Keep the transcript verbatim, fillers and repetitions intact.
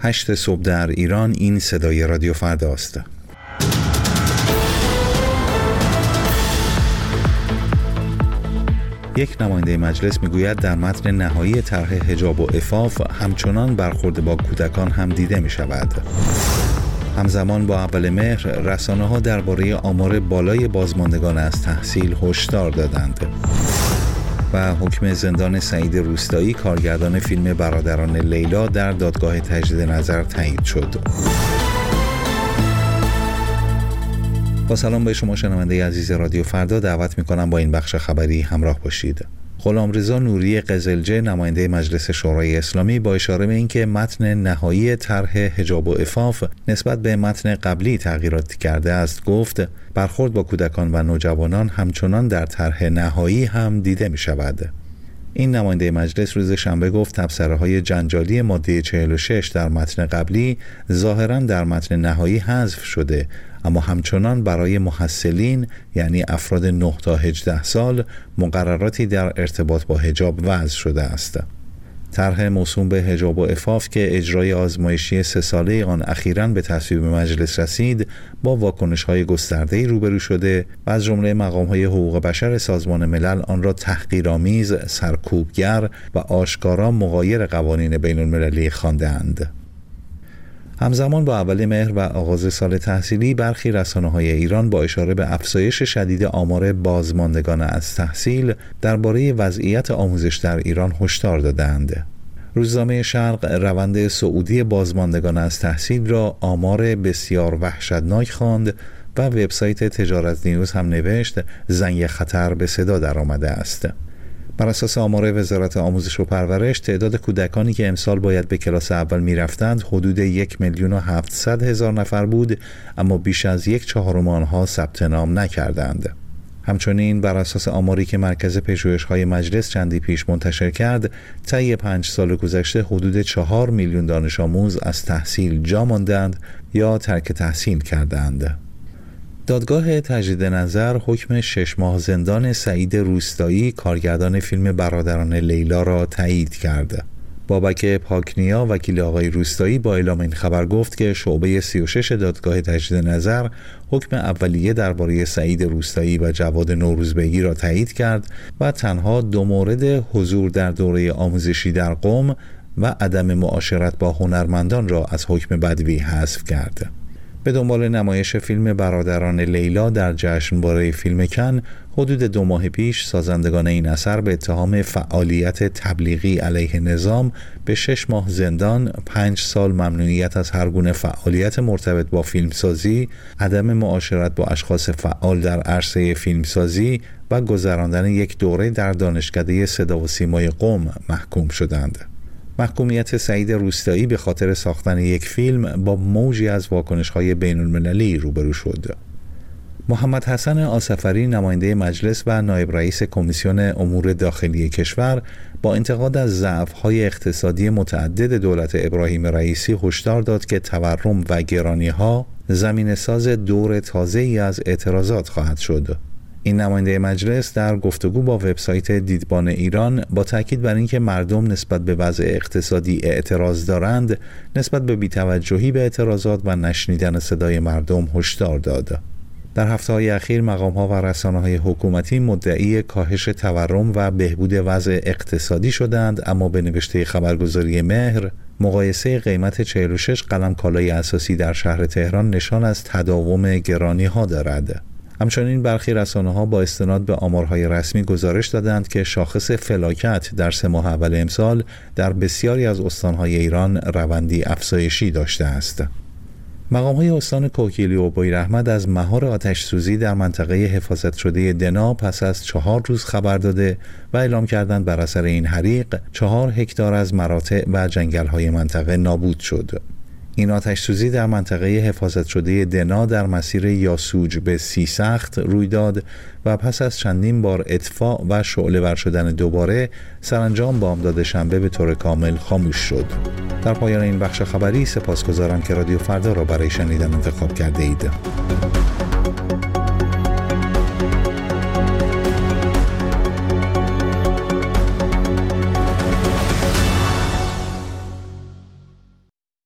هشت صبح در ایران. این صدای رادیو فردا است. یک نماینده مجلس میگوید در متن نهایی طرح حجاب و عفاف همچنان برخورد با کودکان هم دیده می شود. همزمان با اول مهر رسانه‌ها درباره آمار بالای بازماندگان از تحصیل هشدار دادند. و حکم زندان سعید روستایی کارگردان فیلم برادران لیلا در دادگاه تجدید نظر تایید شد. با سلام به شما شنونده عزیز رادیو فردا، دعوت می‌کنم با این بخش خبری همراه باشید. غلامرضا نوری قزلجه نماینده مجلس شورای اسلامی با اشاره به اینکه متن نهایی طرح حجاب و عفاف نسبت به متن قبلی تغییراتی کرده است گفت برخورد با کودکان و نوجوانان همچنان در طرح نهایی هم دیده می شود. این نماینده مجلس روز شنبه گفت تبصره‌های جنجالی ماده چهل و شش در متن قبلی ظاهراً در متن نهایی حذف شده، اما همچنان برای محصلین یعنی افراد نه تا هجده سال مقرراتی در ارتباط با حجاب وضع شده است. طرح موسوم به حجاب و عفاف که اجرای آزمایشی سه ساله آن اخیراً به تصویب مجلس رسید با واکنش‌های گسترده‌ای روبرو شده و از جمله مقام‌های حقوق بشر سازمان ملل آن را تحقیرآمیز، سرکوبگر و آشکارا مغایر قوانین بین‌المللی خوانده‌اند. همزمان با اول مهر و آغاز سال تحصیلی برخی رسانه‌های ایران با اشاره به افزایش شدید آمار بازماندگان از تحصیل درباره وضعیت آموزش در ایران هشدار دادند. روزنامه شرق روند صعودی بازماندگان از تحصیل را آمار بسیار وحشتناک خواند و وبسایت تجارت نیوز هم نوشت زنگ خطر به صدا درآمده است. بر اساس آمار وزارت آموزش و پرورش تعداد کودکانی که امسال باید به کلاس اول می رفتند حدود یک میلیون و هفتصد هزار نفر بود، اما بیش از یک چهارم آنها ثبت نام نکردند. همچنین بر اساس آماری که مرکز پژوهش‌های مجلس چندی پیش منتشر کرد، طی پنج سال گذشته حدود چهار میلیون دانش آموز از تحصیل جا ماندند یا ترک تحصیل کردند. دادگاه تجدید نظر حکم شش ماه زندان سعید روستایی کارگردان فیلم برادران لیلا را تایید کرد. بابک پاکنیا وکیل آقای روستایی با اعلام این خبر گفت که شعبه سی و شش دادگاه تجدید نظر حکم اولیه درباره سعید روستایی و جواد نوروزبگی را تایید کرد و تنها دو مورد حضور در دوره آموزشی در قم و عدم معاشرت با هنرمندان را از حکم بدوی حذف کرد. به دنبال نمایش فیلم برادران لیلا در جشنواره فیلم کن، حدود دو ماه پیش سازندگان این اثر به اتهام فعالیت تبلیغی علیه نظام به شش ماه زندان، پنج سال ممنوعیت از هر گونه فعالیت مرتبط با فیلمسازی، عدم معاشرت با اشخاص فعال در عرصه فیلمسازی و گذراندن یک دوره در دانشکده صدا و سیمای قم محکوم شدند. محکومیت سعید روستایی به خاطر ساختن یک فیلم با موجی از واکنش‌های بین‌المللی روبرو شد. محمد حسن آصفری نماینده مجلس و نایب رئیس کمیسیون امور داخلی کشور با انتقاد از ضعف‌های اقتصادی متعدد دولت ابراهیم رئیسی هشدار داد که تورم و گرانی‌ها زمینه‌ساز دور تازه‌ای از اعتراضات خواهد شد. این نماینده مجلس در گفتگو با وبسایت دیدبان ایران با تاکید بر اینکه مردم نسبت به وضع اقتصادی اعتراض دارند، نسبت به بی‌توجهی به اعتراضات و نشنیدن صدای مردم هشدار داد. در هفته‌های اخیر مقام‌ها و رسانه‌های حکومتی مدعی کاهش تورم و بهبود وضع اقتصادی شدند، اما به نوشته خبرگزاری مهر مقایسه قیمت چهل و شش قلم کالای اساسی در شهر تهران نشان از تداوم گرانی‌ها دارد. همچنین برخی رسانه‌ها با استناد به آمارهای رسمی گزارش دادند که شاخص فلاکت در سه ماه اول امسال در بسیاری از استان‌های ایران روندی افزایشی داشته است. مقام‌های استان کوکیلی و بویراحمد از مهار آتش‌سوزی در منطقه حفاظت شده دنا پس از چهار روز خبر داده و اعلام کردند بر اثر این حریق چهار هکتار از مراتع و جنگل‌های منطقه نابود شد. این آتش‌سوزی در منطقه حفاظت شده دنا در مسیر یاسوج به سیسخت روی داد و پس از چندین بار اطفاء و شعله‌ور شدن دوباره سرانجام بامداد شنبه به طور کامل خاموش شد. در پایان این بخش خبری سپاسگزارم که رادیو فردا را برای شنیدن انتخاب کرده اید.